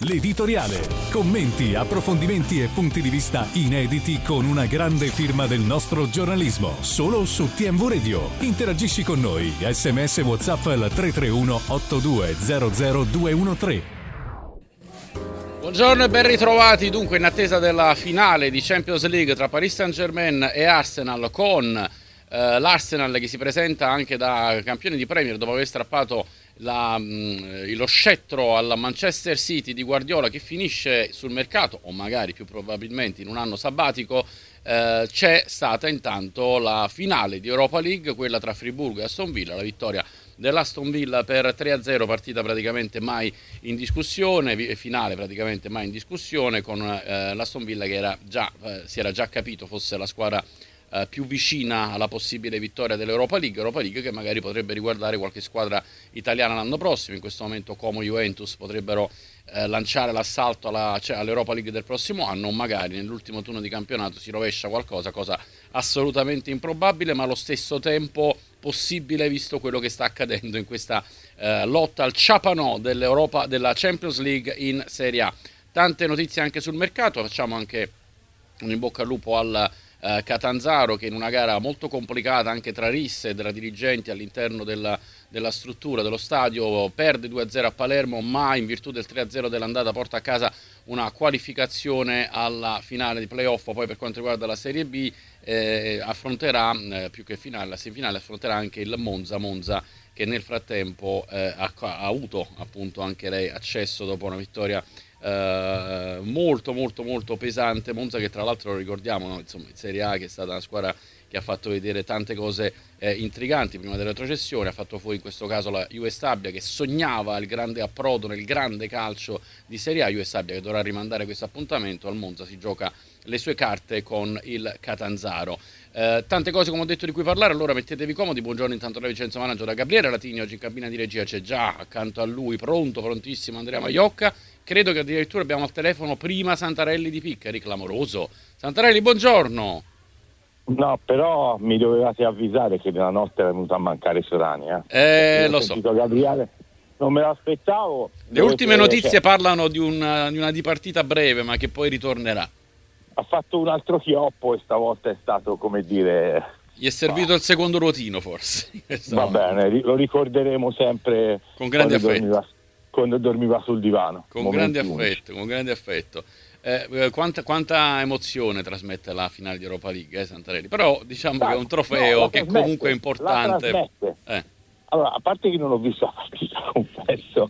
l'editoriale. Commenti, approfondimenti e punti di vista inediti con una grande firma del nostro giornalismo. Solo su TMV Radio. Interagisci con noi. SMS WhatsApp al 331 8200 213. Buongiorno e ben ritrovati. Dunque, in attesa della finale di Champions League tra Paris Saint-Germain e Arsenal, con l'Arsenal che si presenta anche da campione di Premier dopo aver strappato lo scettro al Manchester City di Guardiola, che finisce sul mercato, o magari più probabilmente in un anno sabbatico. C'è stata intanto la finale di Europa League, quella tra Friburgo e Aston Villa, la vittoria dell'Aston Villa per 3-0, partita praticamente mai in discussione, finale praticamente mai in discussione, con l'Aston Villa che si era già capito fosse la squadra più vicina alla possibile vittoria dell'Europa League che magari potrebbe riguardare qualche squadra italiana l'anno prossimo. In questo momento Como, Juventus potrebbero lanciare l'assalto all'Europa League del prossimo anno, o magari nell'ultimo turno di campionato si rovescia qualcosa, cosa assolutamente improbabile, ma allo stesso tempo possibile, visto quello che sta accadendo in questa lotta al ciapanò della Champions League in Serie A. Tante notizie anche sul mercato, facciamo anche un in bocca al lupo al Catanzaro, che in una gara molto complicata anche tra risse e della dirigenti all'interno della struttura dello stadio perde 2-0 a Palermo, ma in virtù del 3-0 dell'andata porta a casa una qualificazione alla finale di playoff. Poi per quanto riguarda la Serie B affronterà più che finale, la semifinale affronterà anche il Monza che nel frattempo ha avuto appunto anche lei accesso dopo una vittoria molto pesante. Monza che tra l'altro lo ricordiamo, no? Insomma, in Serie A, che è stata una squadra che ha fatto vedere tante cose intriganti prima della retrocessione, ha fatto fuori in questo caso la Juve Stabia, che sognava il grande approdo nel grande calcio di Serie A. Juve Stabia che dovrà rimandare questo appuntamento. Al Monza si gioca le sue carte con il Catanzaro. Tante cose, come ho detto, di cui parlare, allora mettetevi comodi. Buongiorno intanto da Vincenzo Managgio, da Gabriele Latini. Oggi in cabina di regia c'è già accanto a lui, prontissimo, Andrea Maiocca. Credo che addirittura abbiamo al telefono prima Santarelli di Piccari, clamoroso. Santarelli, buongiorno. No, però mi dovevate avvisare che nella notte era venuto a mancare Sorani. Lo so. Gabriele, non me l'aspettavo. Le ultime notizie parlano di una dipartita breve, ma che poi ritornerà. Ha fatto un altro chioppo e stavolta è stato, come dire... Gli è servito il secondo ruotino, forse. Va bene, lo ricorderemo sempre con grande affetto. Quando dormiva sul divano. Con grande affetto. Quanta emozione trasmette la finale di Europa League, Santarelli? Però diciamo che è un trofeo che comunque è importante. Allora, a parte che non ho visto la partita, confesso,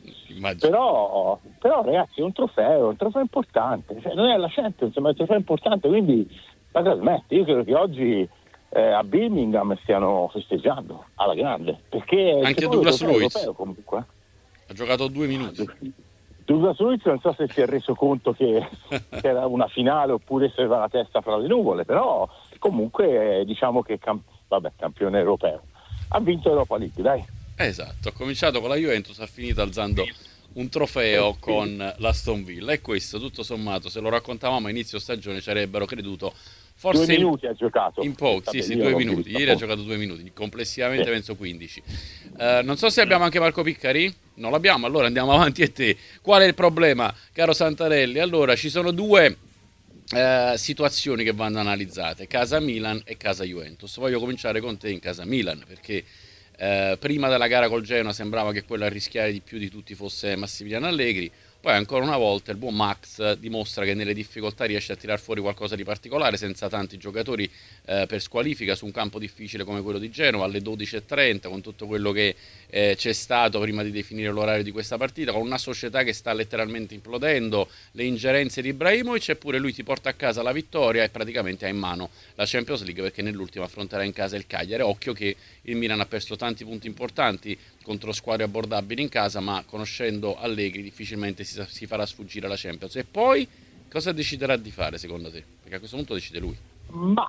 però ragazzi è un trofeo importante, cioè, non è la Champions, ma è un trofeo importante, quindi la trasmette. Io credo che oggi a Birmingham stiano festeggiando alla grande, perché anche Douglas Luiz comunque ha giocato 2 minuti. Douglas Luiz non so se si è reso conto che era una finale oppure se aveva la testa fra le nuvole, però comunque diciamo che campione europeo, ha vinto Europa League, dai. Esatto, ha cominciato con la Juventus, ha finito alzando un trofeo con l'Aston Villa, e questo tutto sommato, se lo raccontavamo a inizio stagione ci avrebbero creduto. Forse 2 minuti ha giocato. In pochi, sì, 2 minuti. Ieri ha giocato 2 minuti, complessivamente penso 15. Non so se abbiamo anche Marco Piccari. Non l'abbiamo, allora andiamo avanti a te. Qual è il problema, caro Santarelli? Allora, ci sono due situazioni che vanno analizzate: casa Milan e casa Juventus. Voglio cominciare con te in casa Milan, perché prima della gara col Genoa sembrava che quello a rischiare di più di tutti fosse Massimiliano Allegri. Poi ancora una volta il buon Max dimostra che nelle difficoltà riesce a tirar fuori qualcosa di particolare, senza tanti giocatori per squalifica, su un campo difficile come quello di Genova, alle 12:30, con tutto quello che c'è stato prima di definire l'orario di questa partita, con una società che sta letteralmente implodendo, le ingerenze di Ibrahimovic, eppure lui ti porta a casa la vittoria e praticamente ha in mano la Champions League, perché nell'ultima affronterà in casa il Cagliari. Occhio che il Milan ha perso tanti punti importanti contro squadre abbordabili in casa, ma conoscendo Allegri difficilmente si farà sfuggire la Champions. E poi cosa deciderà di fare secondo te? Perché a questo punto decide lui. Ma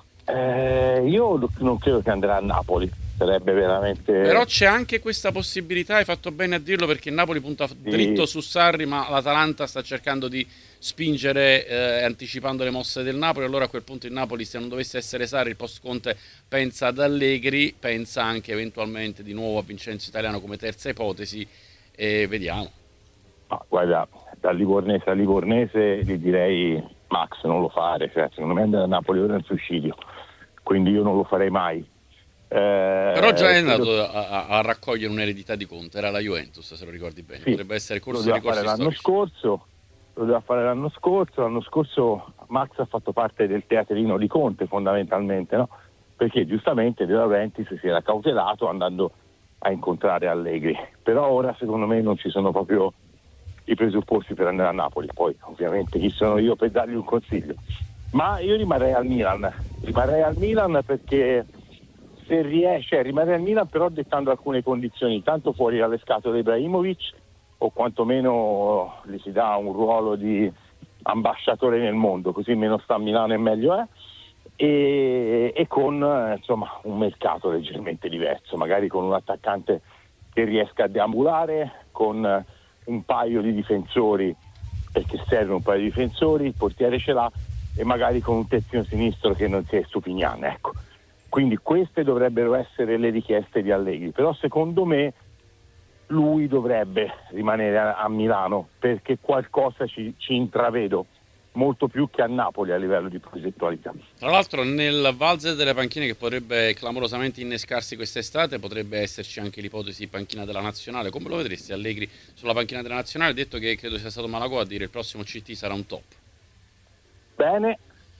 io non credo che andrà a Napoli, sarebbe veramente... Però c'è anche questa possibilità, hai fatto bene a dirlo, perché il Napoli punta dritto su Sarri, ma l'Atalanta sta cercando di spingere anticipando le mosse del Napoli. Allora a quel punto il Napoli, se non dovesse essere Sarri, il post Conte pensa ad Allegri, pensa anche eventualmente di nuovo a Vincenzo Italiano come terza ipotesi, e vediamo. Guarda, da Livornese a Livornese gli direi Max non lo fare, cioè, secondo me andare a Napoli ora è un suicidio, quindi io non lo farei mai. Però già è andato a raccogliere un'eredità di Conte, era la Juventus, se lo ricordi bene. Sì, potrebbe essere corso lo di ricorsi storici. Lo doveva fare l'anno scorso Max ha fatto parte del teatrino di Conte fondamentalmente, no? Perché giustamente De Laurentiis si era cautelato andando a incontrare Allegri, però ora secondo me non ci sono proprio i presupposti per andare a Napoli. Poi ovviamente chi sono io per dargli un consiglio, ma io rimarrei al Milan perché se riesce rimarrei al Milan, però dettando alcune condizioni, tanto fuori dalle scatole Ibrahimovic, o quantomeno gli si dà un ruolo di ambasciatore nel mondo, così meno sta a Milano e meglio è, e con insomma un mercato leggermente diverso, magari con un attaccante che riesca a deambulare, con un paio di difensori, perché serve un paio di difensori, il portiere ce l'ha, e magari con un terzino sinistro che non sia Stupignan, ecco. Quindi queste dovrebbero essere le richieste di Allegri, però secondo me lui dovrebbe rimanere a Milano, perché qualcosa ci intravedo, molto più che a Napoli a livello di progettualità. Tra l'altro nel valzer delle panchine, che potrebbe clamorosamente innescarsi quest'estate, potrebbe esserci anche l'ipotesi panchina della Nazionale. Come lo vedresti Allegri sulla panchina della Nazionale? Ha detto che credo sia stato Malagò a dire il prossimo CT sarà un top. Bene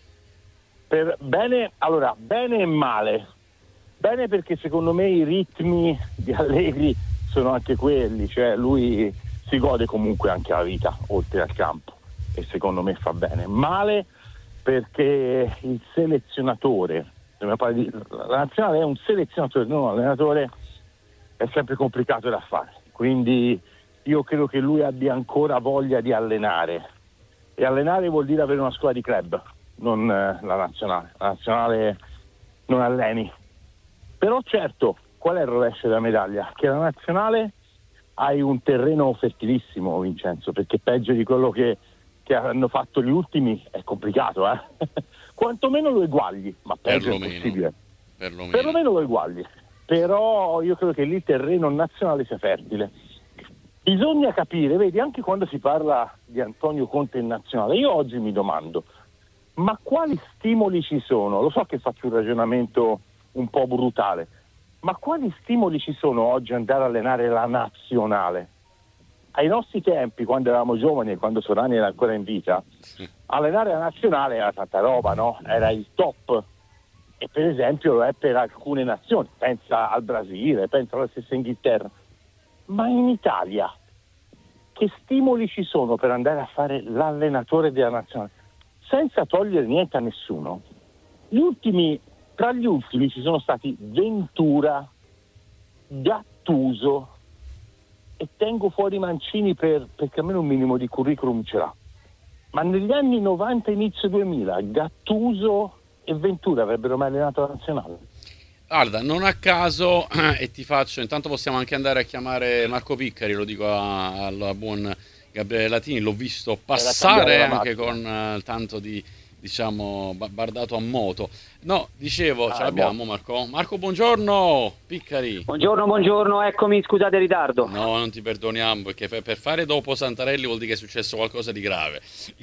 e male. Bene perché secondo me i ritmi di Allegri sono anche quelli, cioè lui si gode comunque anche la vita oltre al campo e secondo me fa bene. Male perché il selezionatore, la nazionale è un selezionatore, non un allenatore, è sempre complicato da fare, quindi io credo che lui abbia ancora voglia di allenare, e allenare vuol dire avere una squadra di club, non la nazionale non alleni. Però certo, qual è il rovescio della medaglia? Che la nazionale hai un terreno fertilissimo, Vincenzo, perché peggio di quello che hanno fatto gli ultimi è complicato, quantomeno lo eguagli, ma peggio è possibile. Perlomeno lo eguagli. Però io credo che lì il terreno nazionale sia fertile. Bisogna capire, vedi, anche quando si parla di Antonio Conte in nazionale, io oggi mi domando, ma quali stimoli ci sono? Lo so che faccio un ragionamento un po' brutale, ma quali stimoli ci sono oggi andare a allenare la nazionale? Ai nostri tempi, quando eravamo giovani e quando Sorani era ancora in vita, allenare la nazionale era tanta roba, no? Era il top. E per esempio lo è per alcune nazioni, pensa al Brasile, pensa alla stessa Inghilterra. Ma in Italia che stimoli ci sono per andare a fare l'allenatore della nazionale? Senza togliere niente a nessuno, tra gli ultimi ci sono stati Ventura, Gattuso, e tengo fuori Mancini perché almeno un minimo di curriculum ce l'ha. Ma negli anni 90 inizio 2000 Gattuso e Ventura avrebbero mai allenato la nazionale? Guarda, non a caso, e ti faccio, intanto possiamo anche andare a chiamare Marco Piccari, lo dico al buon Gabriele Latini, l'ho visto passare anche con tanto di, diciamo, bardato a moto. No, dicevo, ce l'abbiamo Marco? Marco, buongiorno, Piccari. Buongiorno, eccomi, scusate il ritardo. No, non ti perdoniamo, perché per fare dopo Santarelli vuol dire che è successo qualcosa di grave.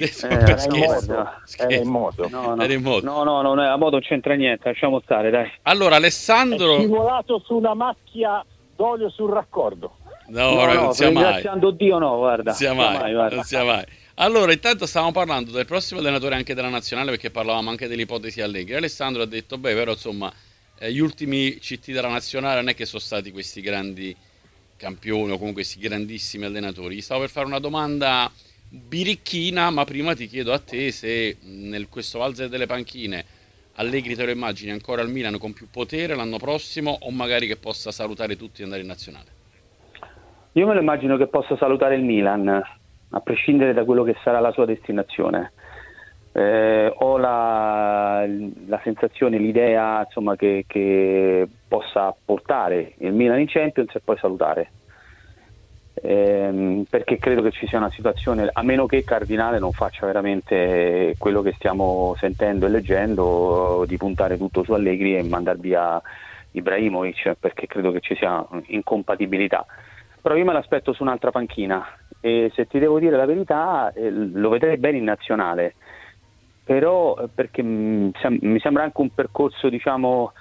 Era in moto. No, la moto non c'entra niente, lasciamo stare, dai. Allora, Alessandro... È scivolato su una macchia d'olio sul raccordo. Non sia mai. Ringraziando Dio, no, guarda. Non sia mai. Allora, intanto stavamo parlando del prossimo allenatore anche della nazionale, perché parlavamo anche dell'ipotesi Allegri. Alessandro ha detto, però insomma, gli ultimi CT della nazionale non è che sono stati questi grandi campioni o comunque questi grandissimi allenatori. Gli stavo per fare una domanda birichina, ma prima ti chiedo a te se questo valzer delle panchine Allegri te lo immagini ancora al Milan con più potere l'anno prossimo, o magari che possa salutare tutti e andare in nazionale? Io me lo immagino che possa salutare il Milan, a prescindere da quello che sarà la sua destinazione. Ho la sensazione, l'idea, insomma, che possa portare il Milan in Champions e poi salutare, perché credo che ci sia una situazione, a meno che Cardinale non faccia veramente quello che stiamo sentendo e leggendo, di puntare tutto su Allegri e mandar via Ibrahimovic, perché credo che ci sia incompatibilità. Però io me l'aspetto su un'altra panchina, e se ti devo dire la verità lo vedrei bene in nazionale, però perché mi sembra anche un percorso, diciamo,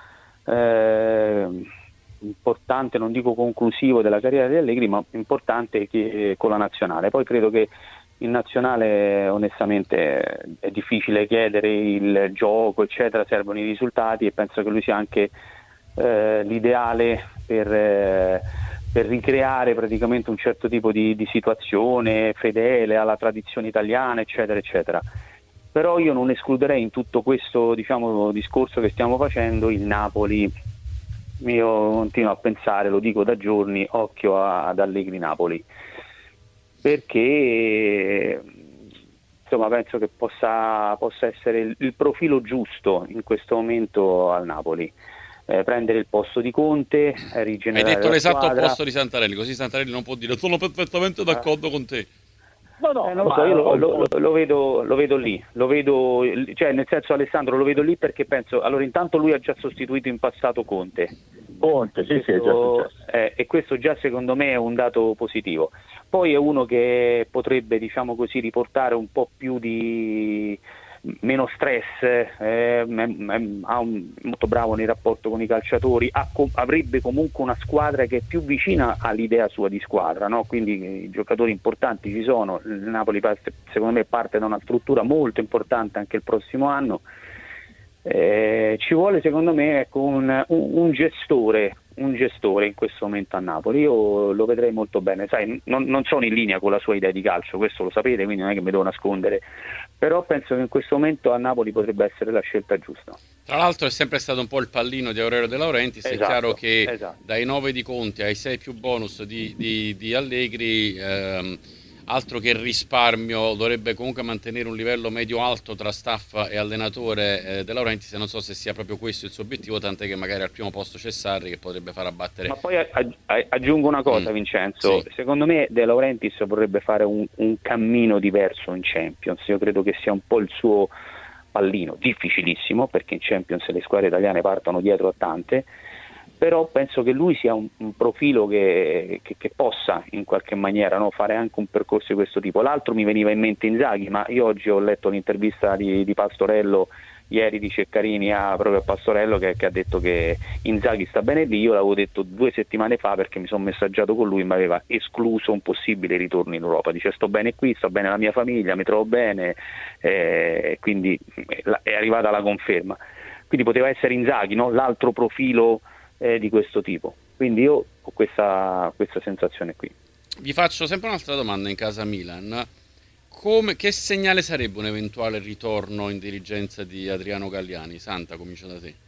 importante, non dico conclusivo, della carriera di Allegri, ma importante con la nazionale. Poi credo che in nazionale onestamente è difficile chiedere il gioco, eccetera, servono i risultati, e penso che lui sia anche l'ideale per ricreare praticamente un certo tipo di situazione fedele alla tradizione italiana, eccetera, eccetera. Però io non escluderei in tutto questo, diciamo, discorso che stiamo facendo il Napoli. Io continuo a pensare, lo dico da giorni, occhio ad Allegri Napoli, perché insomma penso che possa essere il profilo giusto in questo momento al Napoli. Prendere il posto di Conte, rigenerare. Hai detto l'esatto squadra. opposto di Santarelli, così Santarelli non può dire sono perfettamente d'accordo con te. No, non lo so, io lo vedo lì, cioè nel senso, Alessandro, lo vedo lì perché penso, allora intanto lui ha già sostituito in passato Conte, sì, è già successo. E questo già secondo me è un dato positivo. Poi è uno che potrebbe, diciamo così, riportare un po' più di meno stress, molto bravo nei rapporti con i calciatori, avrebbe comunque una squadra che è più vicina all'idea sua di squadra, no? Quindi i giocatori importanti ci sono, il Napoli secondo me parte da una struttura molto importante anche il prossimo anno. Ci vuole secondo me, ecco, un gestore in questo momento a Napoli. Io lo vedrei molto bene, sai, non sono in linea con la sua idea di calcio, questo lo sapete, quindi non è che mi devo nascondere, però penso che in questo momento a Napoli potrebbe essere la scelta giusta. Tra l'altro è sempre stato un po' il pallino di Aurelio De Laurentiis, esatto, è chiaro che esatto. Dai 9 di Conte ai 6 più bonus di Allegri, altro che risparmio, dovrebbe comunque mantenere un livello medio-alto tra staff e allenatore De Laurentiis, e non so se sia proprio questo il suo obiettivo, tant'è che magari al primo posto c'è Sarri che potrebbe far abbattere. Ma poi aggiungo una cosa, Vincenzo, sì. Secondo me De Laurentiis vorrebbe fare un cammino diverso in Champions. Io credo che sia un po' il suo pallino, difficilissimo perché in Champions le squadre italiane partono dietro a tante, però penso che lui sia un profilo che possa in qualche maniera, no, fare anche un percorso di questo tipo. L'altro mi veniva in mente Inzaghi, ma io oggi ho letto l'intervista di Pastorello ieri, di Ceccarini proprio a Pastorello, che ha detto che Inzaghi sta bene lì. Io l'avevo detto 2 settimane fa perché mi sono messaggiato con lui, mi aveva escluso un possibile ritorno in Europa, dice sto bene qui, sto bene la mia famiglia, mi trovo bene, quindi è arrivata la conferma. Quindi poteva essere Inzaghi, no? L'altro profilo di questo tipo, quindi io ho questa sensazione qui. Vi faccio sempre un'altra domanda in casa Milan: che segnale sarebbe un eventuale ritorno in dirigenza di Adriano Galliani? Santa, comincio da te.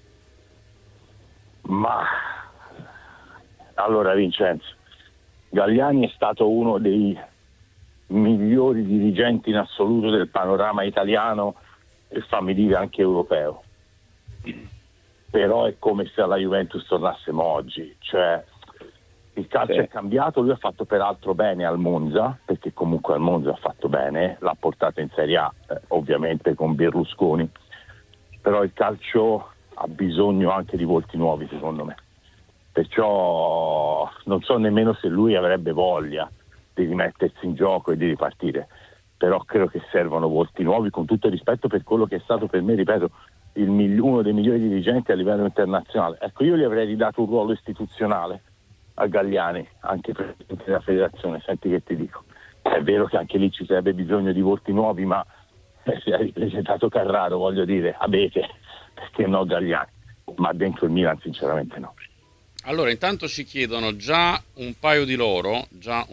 Ma allora, Vincenzo, Galliani è stato uno dei migliori dirigenti in assoluto del panorama italiano e fammi dire anche europeo. Però è come se alla Juventus tornassimo oggi, cioè il calcio è cambiato, lui ha fatto peraltro bene al Monza, perché comunque al Monza ha fatto bene, l'ha portato in Serie A, ovviamente con Berlusconi, però il calcio ha bisogno anche di volti nuovi secondo me, perciò non so nemmeno se lui avrebbe voglia di rimettersi in gioco e di ripartire, però credo che servano volti nuovi, con tutto il rispetto per quello che è stato per me, ripeto, uno dei migliori dirigenti a livello internazionale. Ecco, io gli avrei ridato un ruolo istituzionale a Galliani, anche presidente della federazione. Senti che ti dico, è vero che anche lì ci sarebbe bisogno di volti nuovi, ma se hai ripresentato Carraro, voglio dire, Abete, perché no Galliani? Ma dentro il Milan sinceramente no. Allora, intanto ci chiedono già un paio di loro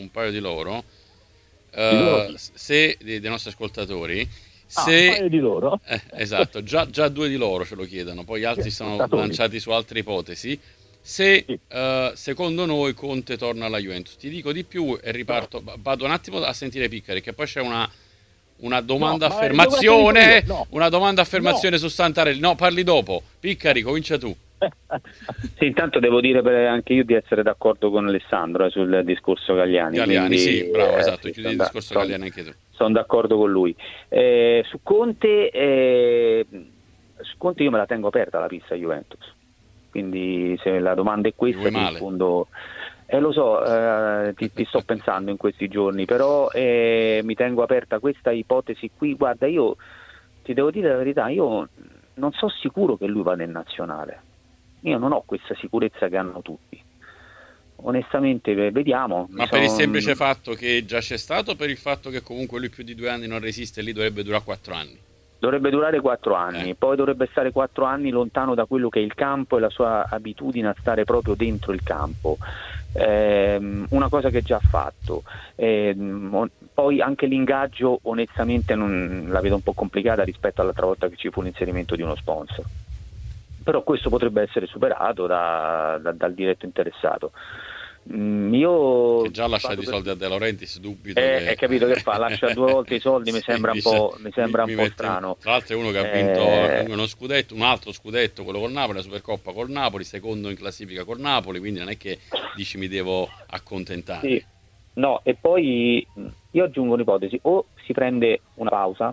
se dei nostri ascoltatori, se un paio di loro? Esatto, già 2 di loro ce lo chiedono, poi gli altri sono lanciati su altre ipotesi. Se secondo noi Conte torna alla Juventus, ti dico di più e riparto, vado un attimo a sentire Piccari, che poi c'è una domanda affermazione, una domanda affermazione su Santarelli. No, parli dopo. Piccari, comincia tu. Sì, intanto devo dire anche io di essere d'accordo con Alessandro sul discorso Galliani. Quindi, sì, bravo, esatto, sì, chiudi il discorso Galliani anche tu. Sono d'accordo con lui. Su Conte io me la tengo aperta la pista Juventus, quindi se la domanda è questa ti rispondo Lo so, ti sto pensando in questi giorni, però mi tengo aperta questa ipotesi qui. Guarda, io ti devo dire la verità, io non so sicuro che lui vada in nazionale. Io non ho questa sicurezza che hanno tutti. Onestamente vediamo. Ma per il semplice fatto che già c'è stato, o per il fatto che comunque lui più di 2 anni non resiste, lì dovrebbe durare 4 anni? Dovrebbe durare 4 anni, poi dovrebbe stare 4 anni lontano da quello che è il campo e la sua abitudine a stare proprio dentro il campo. Una cosa che già ha fatto. Poi anche l'ingaggio onestamente non la vedo un po' complicata rispetto all'altra volta che ci fu l'inserimento di uno sponsor. Però questo potrebbe essere superato dal diretto interessato. Io che già ha lasciato i soldi a De Laurentiis, dubito hai capito che fa? Lascia 2 volte i soldi, mi sembra un po' strano. Tra l'altro è uno che ha vinto uno scudetto, un altro scudetto, quello col Napoli, la Supercoppa col Napoli, secondo in classifica col Napoli, quindi non è che dici mi devo accontentare. Sì. No, e poi io aggiungo un'ipotesi: o si prende una pausa,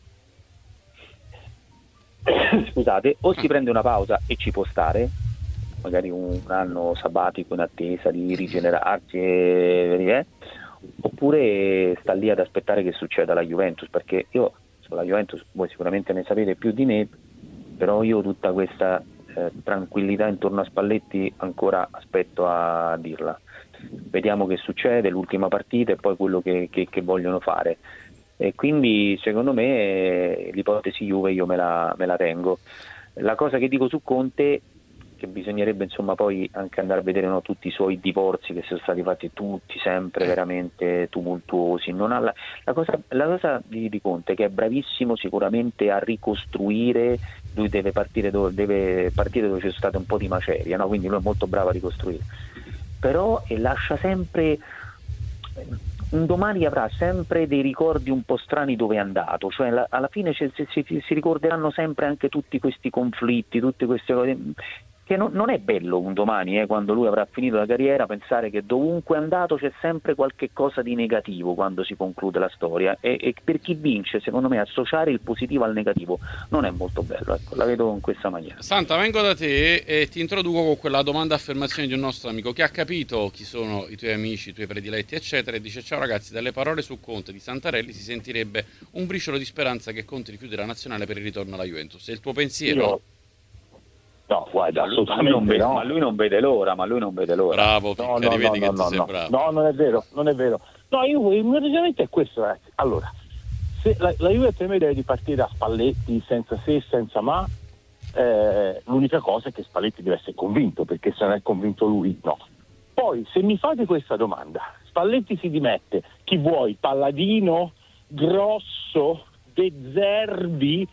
scusate, o si prende una pausa e ci può stare, magari un anno sabbatico in attesa di rigenerarsi, oppure sta lì ad aspettare che succeda alla Juventus, perché io sulla Juventus voi sicuramente ne sapete più di me, però io tutta questa tranquillità intorno a Spalletti ancora aspetto a dirla. Vediamo che succede, l'ultima partita e poi quello che vogliono fare. E quindi secondo me l'ipotesi Juve io me la tengo. La cosa che dico su Conte, che bisognerebbe insomma poi anche andare a vedere tutti i suoi divorzi che sono stati fatti tutti sempre veramente tumultuosi. Non ha la cosa di Conte, che è bravissimo sicuramente a ricostruire, lui deve partire dove c'è stata un po' di maceria, no? Quindi lui è molto bravo a ricostruire, però lascia sempre, un domani avrà sempre dei ricordi un po' strani dove è andato, cioè alla fine si ricorderanno sempre anche tutti questi conflitti, tutte queste cose, che non è bello un domani, quando lui avrà finito la carriera, pensare che dovunque è andato c'è sempre qualche cosa di negativo quando si conclude la storia, e per chi vince secondo me associare il positivo al negativo non è molto bello, ecco, la vedo in questa maniera. Santa, vengo da te e ti introduco con quella domanda affermazione di un nostro amico che ha capito chi sono i tuoi amici, i tuoi prediletti eccetera, e dice: ciao ragazzi, dalle parole su Conte di Santarelli si sentirebbe un briciolo di speranza che Conte richiude la nazionale per il ritorno alla Juventus. È il tuo pensiero? No, guarda, assolutamente no. Ma lui non vede l'ora. Bravo, Picca, rivedi che tu sei bravo. No, non è vero. No, il mio ragionamento è questo, ragazzi. Allora, se la Juve per me deve ripartire a Spalletti senza se, senza ma, l'unica cosa è che Spalletti deve essere convinto, perché se non è convinto lui, no. Poi, se mi fate questa domanda, Spalletti si dimette, chi vuoi? Palladino, Grosso, De Zerbi,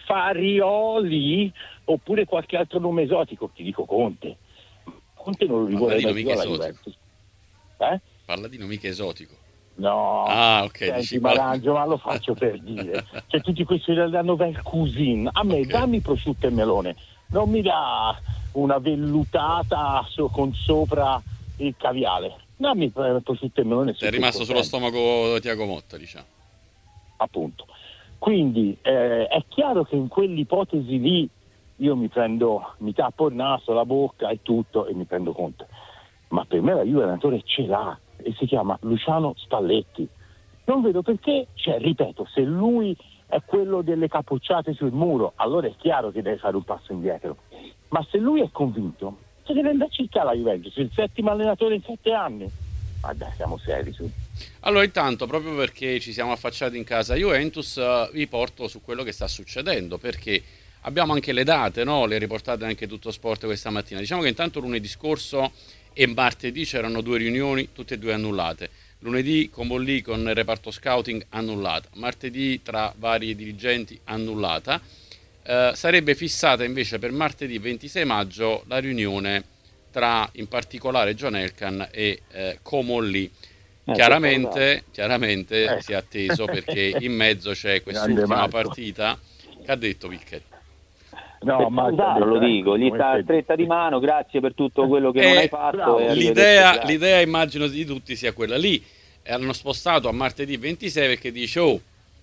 Farioli, oppure qualche altro nome esotico? Ti dico Conte. Conte non lo vuole mai più alla Juventus. Palladino mica esotico. No, ok. Senti, Marangio, ma lo faccio per dire. Cioè, tutti questi danno bel cuisine. A me dammi prosciutto e melone, non mi dà una vellutata con sopra il caviale. Dammi prosciutto e melone. È rimasto sullo stomaco Tiago Motta, diciamo. Appunto. Quindi è chiaro che in quell'ipotesi lì io mi tappo il naso, la bocca e tutto e mi prendo Conte. Ma per me la Juve allenatore ce l'ha e si chiama Luciano Spalletti. Non vedo perché, ripeto, se lui è quello delle capocciate sul muro, allora è chiaro che deve fare un passo indietro. Ma se lui è convinto, se deve andare a cercare la Juventus, il 7° allenatore in 7 anni. Ma dai, siamo seri su. Allora, intanto, proprio perché ci siamo affacciati in casa Juventus, vi porto su quello che sta succedendo, perché abbiamo anche le date, no? Le riportate anche Tutto Sport questa mattina. Diciamo che intanto lunedì scorso e martedì c'erano 2 riunioni, tutte e 2 annullate. Lunedì con Bollì, con il reparto scouting, annullata. Martedì tra vari dirigenti, annullata. Sarebbe fissata invece per martedì 26 maggio la riunione tra in particolare John Elkann e Comolli. Chiaramente si è atteso, perché in mezzo c'è quest'ultima partita. Che ha detto Picchetti? No, ma lo dico, gli sta stretta di mano, grazie per tutto quello che non hai fatto. L'idea immagino di tutti sia quella lì. Hanno spostato a martedì 26 perché dice: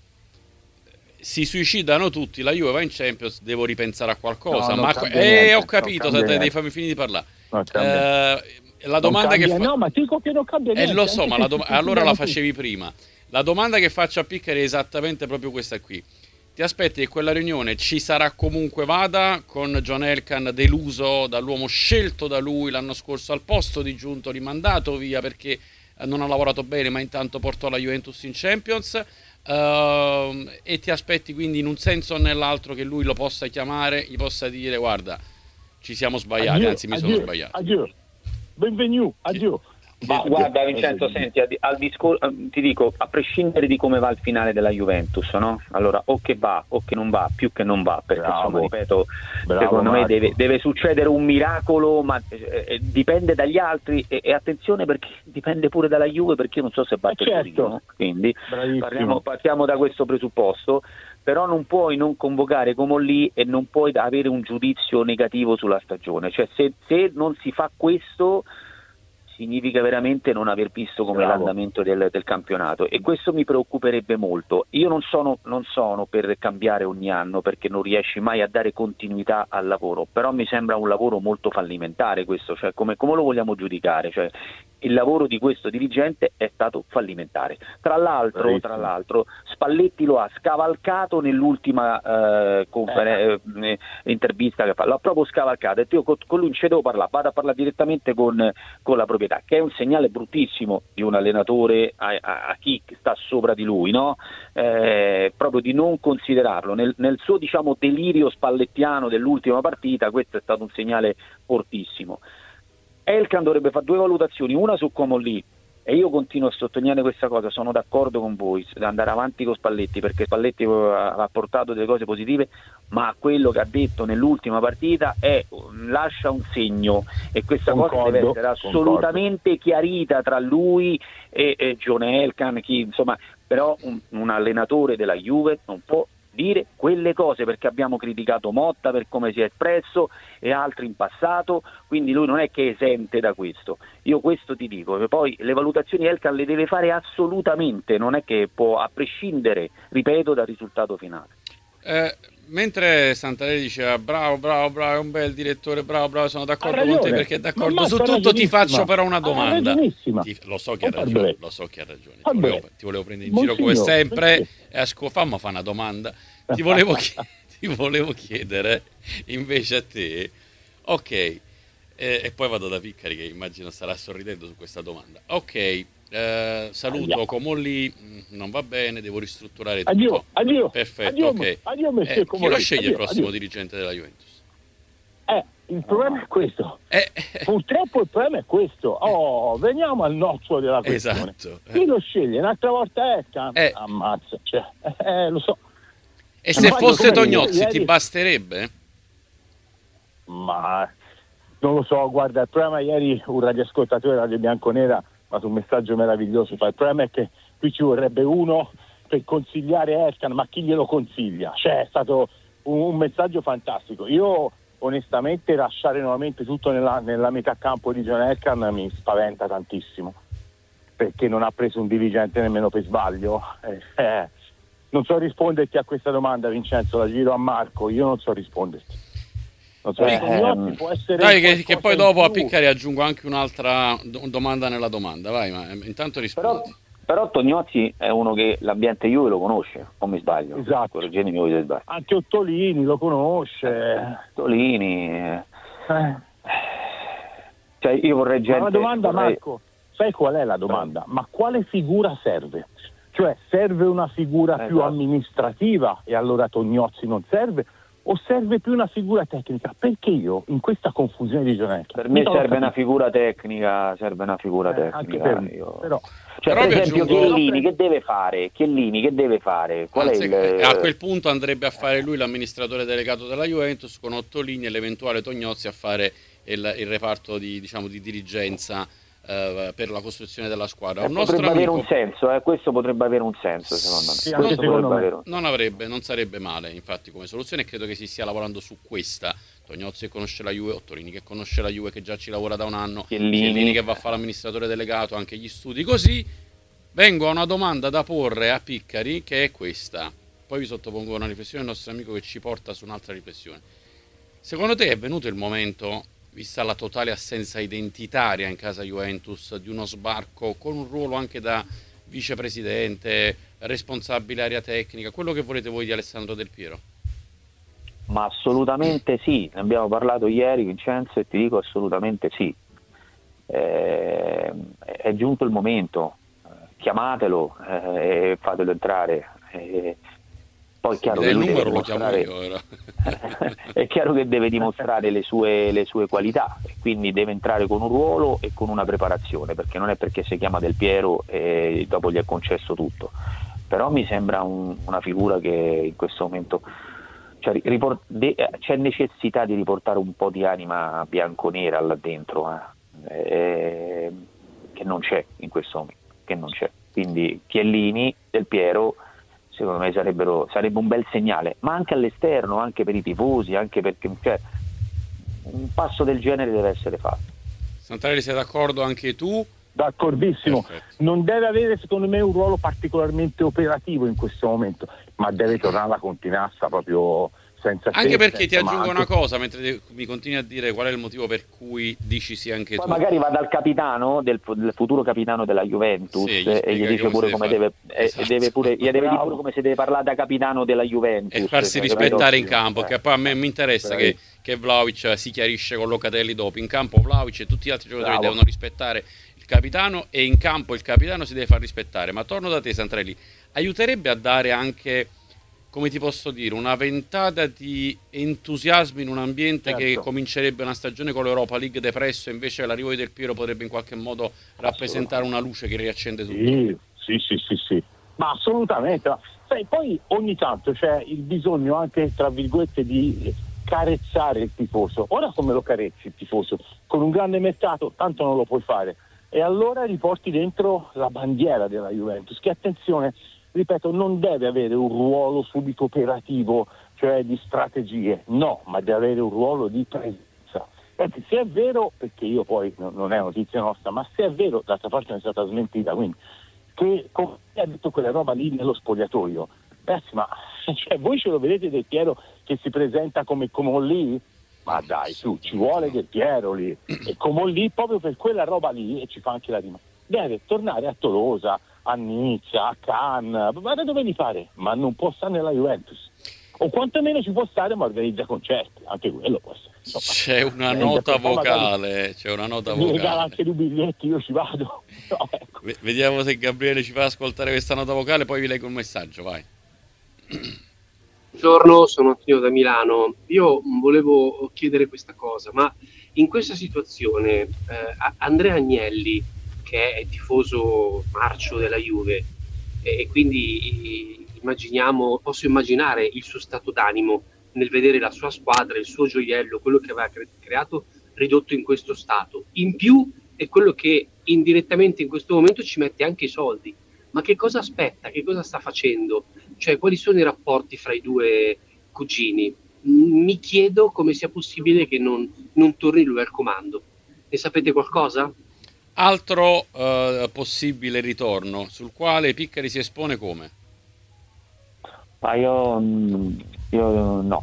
si suicidano tutti, la Juve va in Champions, devo ripensare a qualcosa. Ho capito, devi farmi finire di parlare. La domanda che no, ma dico che non cambia niente. Lo so, ma allora la facevi prima. La domanda che faccio a Piccari è esattamente proprio questa qui. Ti aspetti che quella riunione ci sarà comunque vada, con John Elkann deluso dall'uomo scelto da lui l'anno scorso al posto di Giunto, rimandato via perché non ha lavorato bene, ma intanto portò la Juventus in Champions, e ti aspetti quindi in un senso o nell'altro che lui lo possa chiamare, gli possa dire guarda, ci siamo sbagliati, anzi mi sono sbagliato. Addio. Benvenuto, addio. Ma guarda Vincenzo, senti, al discorso, ti dico, a prescindere di come va il finale della Juventus, no? Allora, o che va o che non va, più che non va, perché insomma, ripeto, secondo me deve succedere un miracolo, ma dipende dagli altri e attenzione perché dipende pure dalla Juve, perché io non so se batte il Torino, no? Quindi partiamo da questo presupposto. Però non puoi non convocare Comolli e non puoi avere un giudizio negativo sulla stagione, cioè se non si fa questo significa veramente non aver visto come l'andamento del campionato, e questo mi preoccuperebbe molto. Io non sono per cambiare ogni anno, perché non riesci mai a dare continuità al lavoro, però mi sembra un lavoro molto fallimentare questo, cioè come lo vogliamo giudicare? Cioè, il lavoro di questo dirigente è stato fallimentare. Tra l'altro Spalletti lo ha scavalcato nell'ultima intervista che fa, l'ha proprio scavalcato, e io con lui non ci devo parlare, vado a parlare direttamente con la proprietà, che è un segnale bruttissimo di un allenatore a chi sta sopra di lui, no? Proprio di non considerarlo nel suo, diciamo, delirio spallettiano dell'ultima partita. Questo è stato un segnale fortissimo. Elkann dovrebbe fare due valutazioni, una su Comolli, e io continuo a sottolineare questa cosa, sono d'accordo con voi, ad andare avanti con Spalletti, perché Spalletti ha portato delle cose positive, ma quello che ha detto nell'ultima partita lascia un segno, e questa cosa deve essere assolutamente chiarita tra lui e John Elkann, insomma, però un allenatore della Juve non può dire quelle cose, perché abbiamo criticato Motta per come si è espresso e altri in passato, quindi lui non è che è esente da questo. Io questo ti dico, e poi le valutazioni Elkann le deve fare assolutamente, non è che può, a prescindere, ripeto, dal risultato finale. Mentre Santarelli diceva bravo, è un bel direttore, bravo, sono d'accordo con te perché è d'accordo su tutto, ti faccio però una domanda. Lo so che ha ragione, ti volevo prendere in giro come sempre, fammi fa una domanda. Ti volevo chiedere invece a te, ok, e poi vado da Piccari che immagino starà sorridendo su questa domanda. Ok, saluto Comolli, non va bene, devo ristrutturare tutto. Addio. Perfetto, ok. Chi lo sceglie il prossimo dirigente della Juventus? Il problema è questo. Purtroppo il problema è questo. Veniamo al nocciolo della questione. Esatto. Chi lo sceglie? Un'altra volta Elkann? Ammazza. Lo so. E se fosse Tognozzi ti basterebbe? Ma non lo so, guarda, il problema ieri un radioascoltatore Radio Bianconera ha fatto un messaggio meraviglioso. Il problema è che qui ci vorrebbe uno per consigliare Elkann, ma chi glielo consiglia? Cioè, è stato un messaggio fantastico. Io onestamente lasciare nuovamente tutto nella metà campo di John Elkann mi spaventa tantissimo, perché non ha preso un dirigente nemmeno per sbaglio. Non so risponderti a questa domanda, Vincenzo, la giro a Marco, io non so risponderti. Non so, può essere dai, che poi dopo a Piccari aggiungo anche un'altra domanda nella domanda, vai, ma intanto rispondi. Però Tognozzi è uno che l'ambiente Juve lo conosce, o mi sbaglio? Esatto. Correggetemi voi se sbaglio. Anche Ottolini lo conosce. Cioè io vorrei gente... Ma la domanda, Marco, sai qual è la domanda? Ma quale figura serve? Cioè, serve una figura più amministrativa e allora Tognozzi non serve? O serve più una figura tecnica? Perché io, in questa confusione di John Elkann, per me serve una figura tecnica, Anche per me, però. Cioè, per esempio, Chiellini che deve fare? Qual è a quel punto andrebbe a fare lui l'amministratore delegato della Juventus, con Ottolini e l'eventuale Tognozzi a fare il reparto di dirigenza per la costruzione della squadra. Potrebbe avere un senso, questo potrebbe avere un senso, secondo me. Non sarebbe male, infatti, come soluzione, e credo che si stia lavorando su questa. Tognozzi che conosce la Juve, Ottolini che conosce la Juve, che già ci lavora da un anno, Chiellini che va a fare l'amministratore delegato, anche gli studi. Così vengo a una domanda da porre a Piccari, che è questa. Poi vi sottopongo una riflessione del nostro amico che ci porta su un'altra riflessione. Secondo te è venuto il momento vista la totale assenza identitaria in casa Juventus di uno sbarco con un ruolo anche da vicepresidente, responsabile area tecnica, quello che volete voi di Alessandro Del Piero? Ma assolutamente sì, ne abbiamo parlato ieri, Vincenzo, e ti dico assolutamente sì. È giunto il momento, chiamatelo e fatelo entrare. Poi è chiaro che lui deve dimostrare, è chiaro che deve dimostrare le sue qualità, quindi deve entrare con un ruolo e con una preparazione, perché non è perché si chiama Del Piero e dopo gli è concesso tutto. Però mi sembra una figura che in questo momento c'è necessità di riportare un po' di anima bianconera là dentro, che non c'è in questo momento, che non c'è. Quindi Chiellini, Del Piero, secondo me sarebbe un bel segnale, ma anche all'esterno, anche per i tifosi, anche perché un passo del genere deve essere fatto. Santarelli, sei d'accordo anche tu? D'accordissimo. Perfetto. Non deve avere secondo me un ruolo particolarmente operativo in questo momento, ma deve tornare alla continassa proprio senza anche perché ti aggiungo una cosa, mentre mi continui a dire qual è il motivo per cui dici sì anche poi tu. Magari va dal capitano, del futuro capitano della Juventus, sì, e gli dice pure come deve dire pure come si deve parlare da capitano della Juventus e farsi rispettare in campo, che poi a me mi interessa che Vlahovic si chiarisce con Locatelli dopo. In campo Vlahovic e tutti gli altri giocatori devono rispettare il capitano, e in campo il capitano si deve far rispettare. Ma torno da te, Santarelli, aiuterebbe a dare anche, come ti posso dire, una ventata di entusiasmo in un ambiente che comincerebbe una stagione con l'Europa League depresso, e invece l'arrivo di Del Piero potrebbe in qualche modo rappresentare una luce che riaccende tutto? Sì. Ma assolutamente. Sai, poi ogni tanto c'è il bisogno anche, tra virgolette, di carezzare il tifoso. Ora come lo carezzi il tifoso? Con un grande mercato tanto non lo puoi fare. E allora riporti dentro la bandiera della Juventus, che, attenzione, ripeto, non deve avere un ruolo subito operativo, cioè di strategie, no, ma deve avere un ruolo di presenza. Perché se è vero, perché io poi non è notizia nostra, ma se è vero, d'altra parte non è stata smentita, quindi, che come ha detto quella roba lì nello spogliatoio, ma cioè, voi ce lo vedete Del Piero che si presenta come lì? Ma dai, ci vuole Del Piero lì, e come lì proprio per quella roba lì, e ci fa anche la rima. Deve tornare a Tolosa, a Nizza, a Cannes, guarda dove li fare, ma non può stare nella Juventus, o quantomeno ci può stare, ma organizza concerti, anche quello può essere. C'è una nota vocale, mi regala anche due biglietti, io ci vado. No, ecco. Vediamo se Gabriele ci fa ascoltare questa nota vocale, poi vi leggo un messaggio, vai. Buongiorno, sono Antonio da Milano. Io volevo chiedere questa cosa, ma in questa situazione Andrea Agnelli, che è tifoso marcio della Juve, e quindi posso immaginare il suo stato d'animo nel vedere la sua squadra, il suo gioiello, quello che aveva creato, ridotto in questo stato. In più è quello che indirettamente in questo momento ci mette anche i soldi. Ma che cosa aspetta? Che cosa sta facendo? Cioè, quali sono i rapporti fra i due cugini? Mi chiedo come sia possibile che non torni lui al comando. Ne sapete qualcosa? Altro possibile ritorno sul quale Piccari si espone come? Ma io no,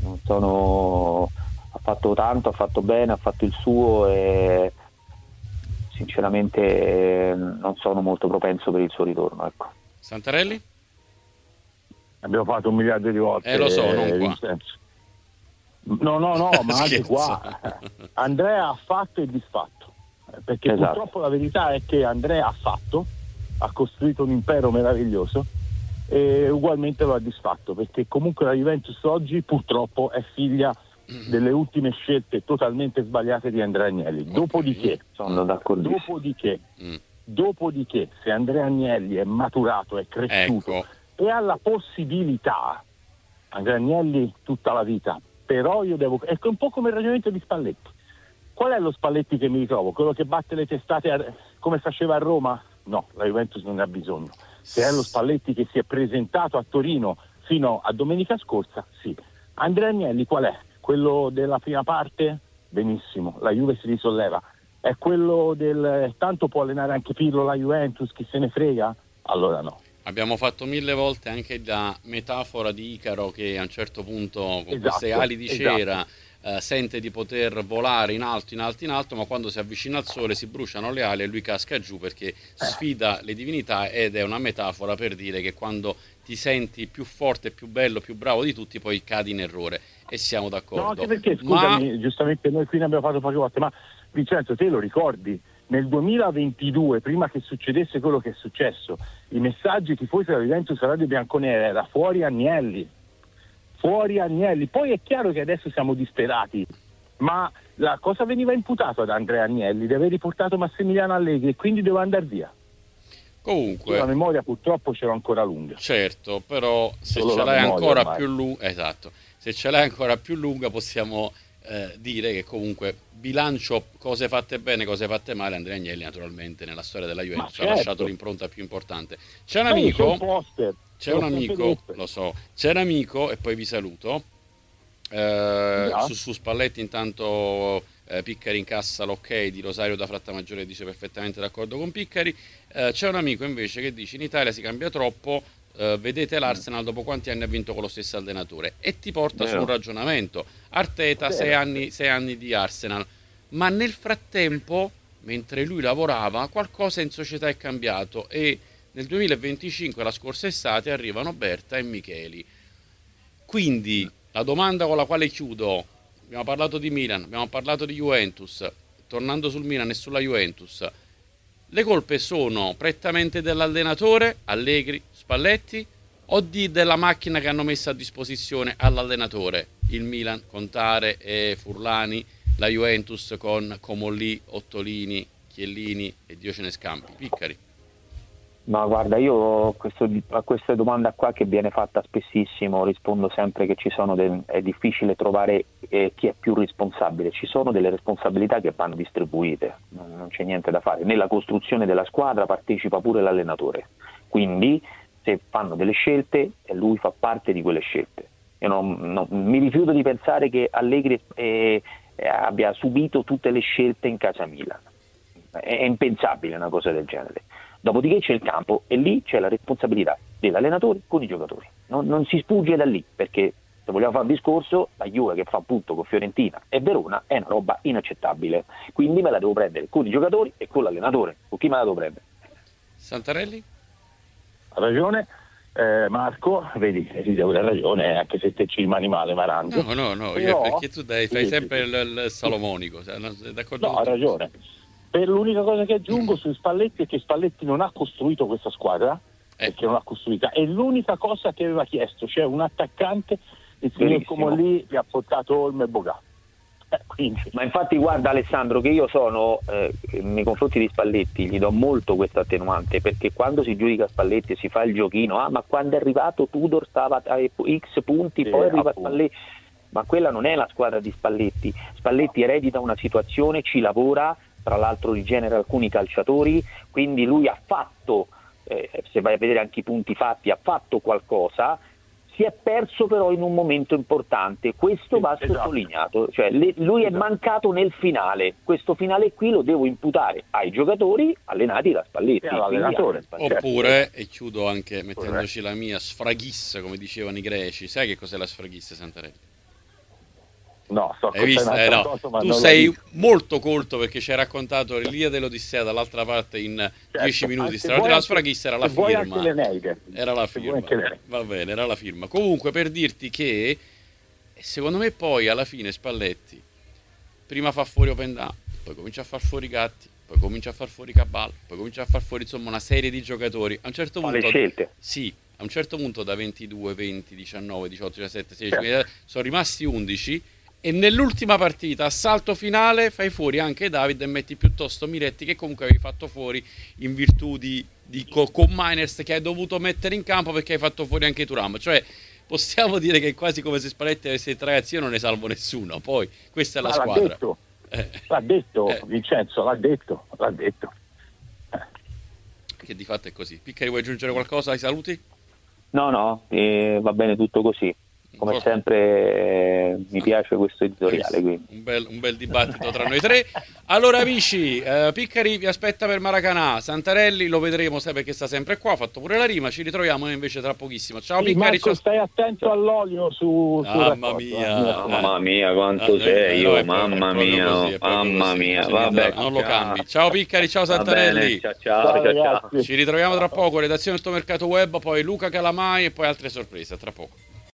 ha fatto tanto, ha fatto bene, ha fatto il suo, e sinceramente non sono molto propenso per il suo ritorno, ecco. Santarelli? Abbiamo fatto 1 miliardo di volte. Lo so, non qua. No, ma anche qua. Andrea ha fatto e disfatto. Perché purtroppo la verità è che Andrea ha costruito un impero meraviglioso, e ugualmente lo ha disfatto, perché comunque la Juventus oggi purtroppo è figlia delle ultime scelte totalmente sbagliate di Andrea Agnelli. Dopodiché, sono d'accordo. Dopodiché, se Andrea Agnelli è maturato, è cresciuto, e ha la possibilità, Andrea Agnelli tutta la vita, però è un po' come il ragionamento di Spalletti. Qual è lo Spalletti che mi ritrovo? Quello che batte le testate come faceva a Roma? No, la Juventus non ne ha bisogno. Se è lo Spalletti che si è presentato a Torino fino a domenica scorsa, sì. Andrea Agnelli qual è? Quello della prima parte? Benissimo, la Juve si risolleva. È quello del tanto può allenare anche Pirlo la Juventus, chi se ne frega? Allora no. Abbiamo fatto 1000 volte anche la metafora di Icaro che a un certo punto con queste ali di cera sente di poter volare in alto, in alto, in alto, ma quando si avvicina al sole si bruciano le ali e lui casca giù perché sfida le divinità, ed è una metafora per dire che quando ti senti più forte, più bello, più bravo di tutti, poi cadi in errore, e siamo d'accordo. No, anche perché, scusami, giustamente noi qui ne abbiamo fatto poche volte, ma Vincenzo, te lo ricordi? Nel 2022, prima che succedesse quello che è successo, i messaggi tifosi della Juventus Radio Bianconera era fuori Agnelli. Poi è chiaro che adesso siamo disperati, ma la cosa veniva imputato ad Andrea Agnelli di aver riportato Massimiliano Allegri e quindi doveva andare via. Comunque la memoria purtroppo ce l'ho ancora lunga. Certo, però se ce l'hai ancora più lunga, esatto, se ce l'hai ancora più lunga possiamo dire che comunque bilancio cose fatte bene, cose fatte male. Andrea Agnelli naturalmente nella storia della Juventus ha lasciato l'impronta più importante. C'è un amico, lo so, c'è un amico, e poi vi saluto, su Spalletti intanto Piccari incassa l'ok di Rosario da Frattamaggiore, dice perfettamente d'accordo con Piccari. C'è un amico invece che dice in Italia si cambia troppo, vedete l'Arsenal dopo quanti anni ha vinto con lo stesso allenatore, e ti porta su un ragionamento. Arteta 6 anni di Arsenal, ma nel frattempo mentre lui lavorava qualcosa in società è cambiato, e nel 2025, la scorsa estate, arrivano Berta e Micheli. Quindi la domanda con la quale chiudo: abbiamo parlato di Milan, abbiamo parlato di Juventus, tornando sul Milan e sulla Juventus, le colpe sono prettamente dell'allenatore, Allegri, Spalletti, o della macchina che hanno messo a disposizione all'allenatore, il Milan con Tare e Furlani, la Juventus con Comolli, Ottolini, Chiellini e Dio ce ne scampi? Piccari. Ma guarda, io a questa domanda qua che viene fatta spessissimo rispondo sempre che è difficile trovare chi è più responsabile. Ci sono delle responsabilità che vanno distribuite, non c'è niente da fare. Nella costruzione della squadra partecipa pure l'allenatore, quindi se fanno delle scelte lui fa parte di quelle scelte. Io mi rifiuto di pensare che Allegri abbia subito tutte le scelte in casa Milan. È impensabile una cosa del genere. Dopodiché c'è il campo e lì c'è la responsabilità dell'allenatore con i giocatori. Non si sfugge da lì, perché se vogliamo fare un discorso, la Juve che fa punto con Fiorentina e Verona è una roba inaccettabile. Quindi me la devo prendere con i giocatori e con l'allenatore. Con chi me la devo prendere? Santarelli? Ha ragione. Marco, vedi, ti devo dare ragione, anche se te ci rimani male, Marangio. No, perché tu fai sempre il salomonico. D'accordo? No, ha ragione. Per l'unica cosa che aggiungo su Spalletti è che Spalletti non ha costruito questa squadra, perché non l'ha costruita, è l'unica cosa che aveva chiesto, cioè un attaccante, il signor Comolli gli ha portato Olmo e Bogà. Ma infatti guarda Alessandro, che io sono nei confronti di Spalletti gli do molto questa attenuante, perché quando si giudica Spalletti e si fa il giochino, ma quando è arrivato Tudor stava a X punti, poi arriva Spalletti, ma quella non è la squadra di Spalletti. Spalletti eredita una situazione, ci lavora, tra l'altro rigenera alcuni calciatori, quindi lui ha fatto, se vai a vedere anche i punti fatti, ha fatto qualcosa, si è perso però in un momento importante, questo va sottolineato, cioè lui è mancato nel finale, questo finale qui lo devo imputare ai giocatori allenati da Spalletti. Oppure, e chiudo anche mettendoci la mia, sfraghissa, come dicevano i greci. Sai che cos'è la sfraghissa, Santarelli? No, hai visto? No. Tu sei molto colto, perché ci hai raccontato l'Ilia dell'Odissea dall'altra parte in 10 minuti. La sfraghissa era la firma. Era la firma. Va bene, era la firma. Comunque, per dirti che secondo me poi alla fine Spalletti prima fa fuori Opendà, poi comincia a far fuori Gatti, poi comincia a far fuori Cabal, poi comincia a far fuori insomma una serie di giocatori. A un certo punto a un certo punto da 22, 20, 19, 18, 17, 16 sono rimasti 11. E nell'ultima partita, a salto finale, fai fuori anche David e metti piuttosto Miretti, che comunque avevi fatto fuori in virtù di con Miners, che hai dovuto mettere in campo perché hai fatto fuori anche Thuram. Cioè possiamo dire che è quasi come se Spalletti avesse detto: ragazzi, io non ne salvo nessuno, poi questa è la squadra. L'ha detto Vincenzo, l'ha detto. Che di fatto è così. Piccari, vuoi aggiungere qualcosa ai saluti? No, va bene tutto così. come sempre mi piace questo editoriale. Un bel dibattito tra noi tre. Allora amici, Piccari vi aspetta per Maracanã, Santarelli lo vedremo, sai, perché sta sempre qua, ha fatto pure la rima, ci ritroviamo invece tra pochissimo. Ciao Piccari. Marco, stai attento all'olio su mamma mia quanto sei io, mamma mia, vabbè, non lo cambi. Ciao Piccari, ciao Santarelli. Ciao. Ci ritroviamo tra poco, redazione del tuo mercato web, poi Luca Calamai e poi altre sorprese, tra poco.